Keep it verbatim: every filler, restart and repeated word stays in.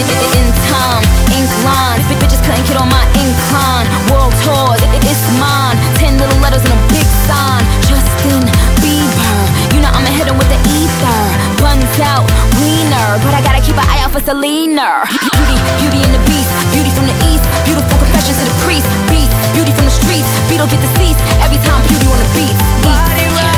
In time, ink lines, big bitches couldn't get on my incline. World tour, it's mine. Ten little letters and a big sign. Justin Bieber, you know I'ma hit him with the ether. Buns out, wiener, but I gotta keep an eye out for Selena. Beauty, beauty and the beast, beauty from the east. Beautiful confessions to the priest. Beast, beauty from the streets. Beetle get deceased every time beauty on the beat. Body rock.